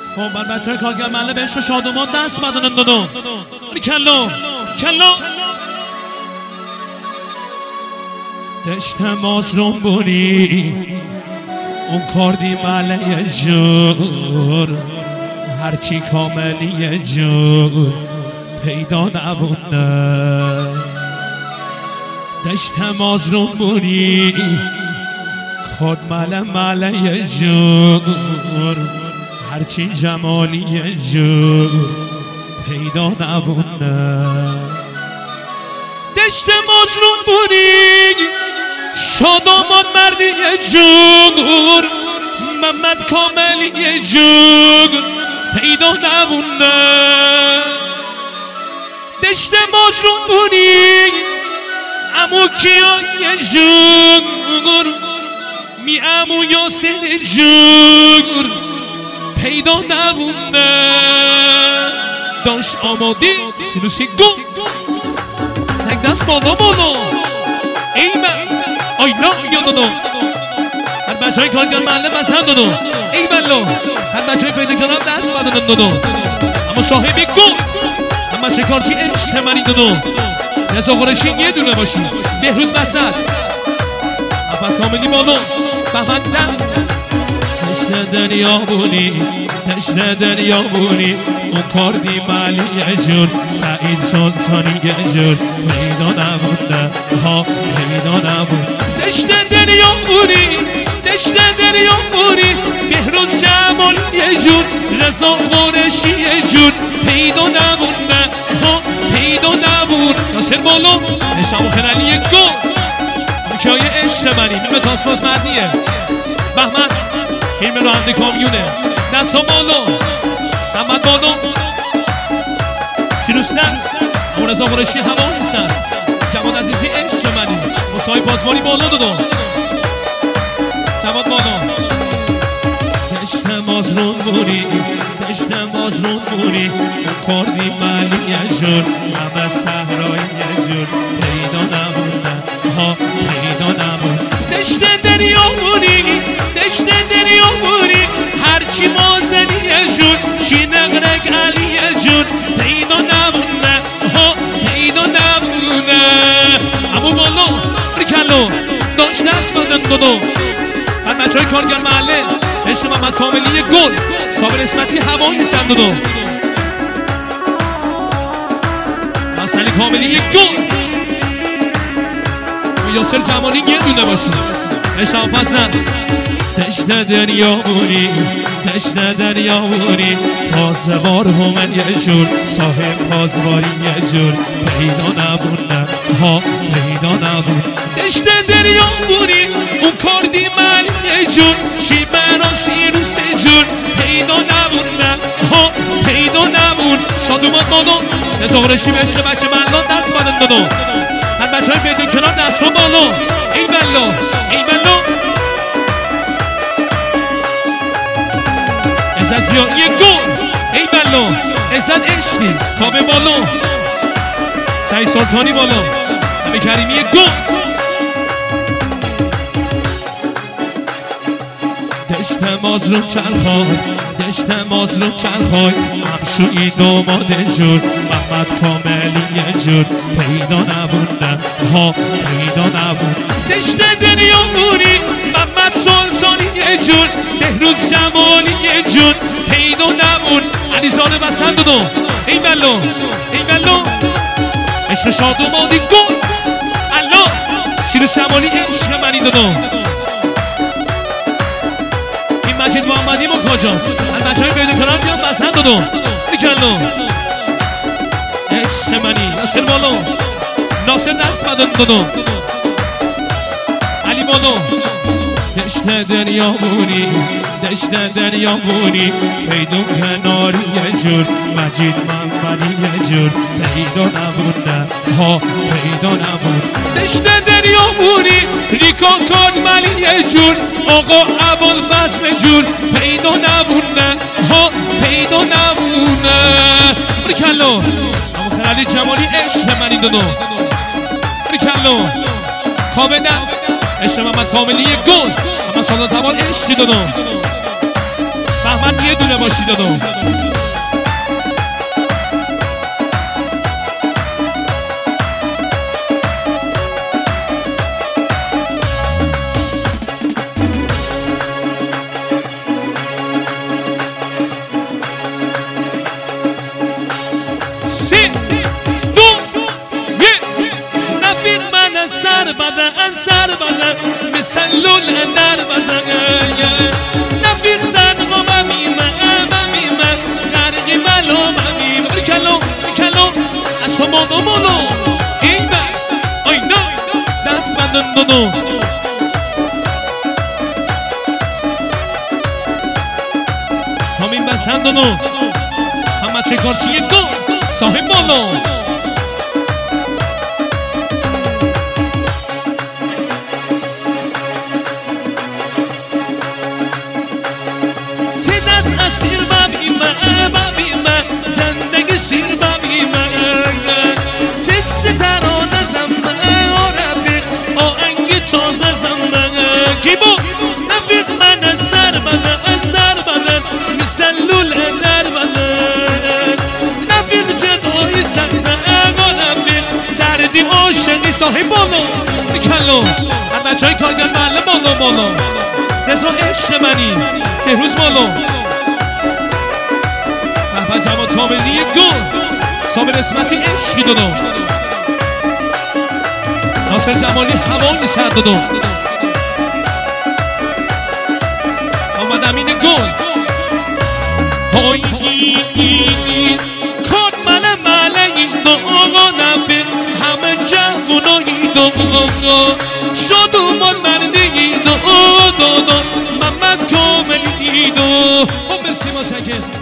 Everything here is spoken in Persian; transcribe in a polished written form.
خب من بچه های کارگر محله به عشق شادمان دست بدنن دادو کلو کلو دشت مازرون بونی اون کردی محله جور هرچی کاملی جور پیدا نبونه دشت مازرون بونی خود محله جور هرچی جمالی جور پیدا نبونه دشت مازرون بونی شادمان مردی جور محمد کاملی جور پیدا نبونه دشت مازرون بونی امو کیای جور می امو یاسر جور پیدا نبونه داشت آمادی سلوسی گو تک دست بالا بالا ایمن آینا یا دادو هر بچه های کارگر محله مذهب دادو ایمن هر بچه های پیدا کنم دست بدنم دادو اما صاحبی گو هم بچه کارچی عشق منی دادو رضا قرشی یه دونه باشی بهروز مسند عباس کاملی بالا بهمن دست تشنه دریا بونی تشنه دریا بونی اون کردی مالی یه جور سعید سلطانی یه جور پیدا نبوده ها پیدا نبود تشنه دریا بونی تشنه دریا بونی بهروز جمال یه جور رضا قرشی یه جور پیدا نبوده ها پیدا نبود ناصر بالا نشام خلالی یک گل مکای عشق منی فیلم تاسماس مردیه بهمن فیلم راننده کامیونه دست ها بالا محمد بالا سینوس دست اون رضا قرشی هوا نیستن جواد عزیزی عشق منی مصاحب بازواری بالا دادو جواد بالا دشت مازرون بونی دشت مازرون بونی کردی مالی یه جور همه صحرای یه جور پیدا نبودن ها پیدا نبود دشت دریا بونی دشت دریا بونی هرچی مازنی یه جور شینقرق علی یه جور پیدا نبودن ها پیدا نبودن امو بالا برکلو داشت دست دادن دادو هر بچه های کارگر محله عشق محمد کاملی گل صابر اسمتی هوایی نیستن دادو حسنی کاملی گل و یاسر جمالی یه دونه باشید عشق پس نست دشت دریا بونی دشت دریا بونی پازوار همن یه جور صاحب پازواری یه جور پیدا نبونه ها پیدا نبود دشت دریا بونی اون کردی من یه جور شیبرا سیروس جور پیدا نبونه ها پیدا نبود شادومات بالا رضا قرشی به عشق بچه محلان دست بدن دادو هر بچه های پیدا کنار دست ها بالا ای بلا ای بلا عزت یا یه گل ای بلا عزت عشقی کابه بالا سعید سلطانی بالا همه کریمی یه گل دشت مازرون چرخای دشت مازرون چرخای همشوی دوماده جور محمد کاملی یه جور پیدا نبوده ها پیدا نبود دشت دریا بونی محمد سلطانی یه جور بهروز جمالی یه جور پیدا نبود علیزاده بسند دادو ای بلو ای بلو عشق شادومادی گل الله سیروس جمالی عشق منی دادو مجید محمدی با کجاست هر بچه های پیدا کنم بیان بسند دادو بکلو عشق منی ناصر بالا ناصر دست بدن دادو علی بالا دشت دریا بونی دشت دریا بونی پیدا کناری یه جور مجید محمدی یه جور پیدا نبوده ها پیدا نبود دشت دریا بونی ریکا کارملی یه جور آقا ابوالفضل جور پیدا نبوده ها پیدا نبوده برکلو اما خلالی جمالی عشق منی دادو برکلو خواب دست عشق محمد کاملی گل اما سالان تبال عشقی دادو زحمت یه دونه باشی دادو سر بدن مثل لول در بزن نفیختن ما بمیمه غرقی ملو بمیمه کلو از تو مولو این آینا دست بدن دونو همین بسن دونو همه چه کارچیه گل صاحب مولو سیر ببیمه زندگی سیر ببیمه چه ترانه زمه رفیق آهنگی تازه زمه کی بود رفیق من سر بدن مثل لول در بدن رفیق جدایی سنده رفیق دردی عاشقی صاحب بالو کلو هر بچه های کارگر محله بالو رضا عشق منی بهروز بالو و جواد کاملی گل صابر اسمتی عشقی دادو ناصر جمالی هوایی سر دادو آمد امین گل های کن مله این دو آقا نفر همه جوانایی دو شد اومد مردی دو محمد کاملی دو خب برسی ما چکه